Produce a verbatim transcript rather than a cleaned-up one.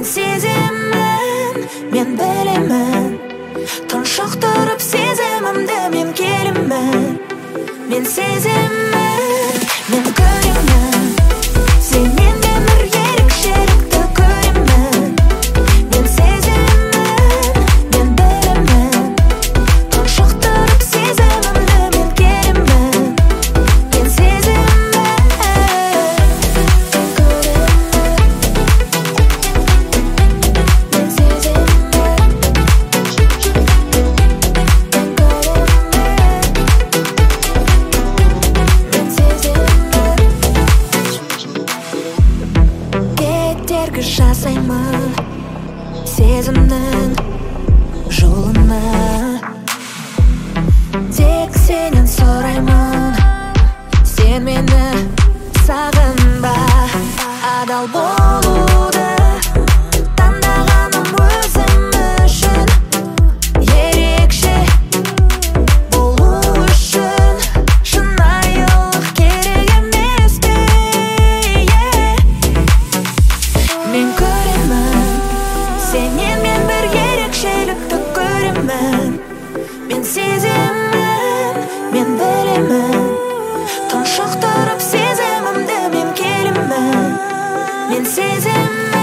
сеземін, мен білемін. Тұншықтырып сезімімді мен келемін. Мен сеземін, мен көремін. Сенен мен бір ерекшелікті көремін. Мен сеземін, мен білемін. Тұншықтырып сезімімді мен келемін. Мен сеземін, мен кедергі жасаймын сезімнің жолына. Тек сенен сұраймын, сен мені сағынба. Адал болуды таңдағаным өзім үшін. Ерекше болу үшін шынайылық керек емес пе? Мен көремін, сенен мен бір ерекшелікті көремін. Мен сеземін, мен білемін. Тұншықтырып сезімімді мен келемін. Мен сеземін.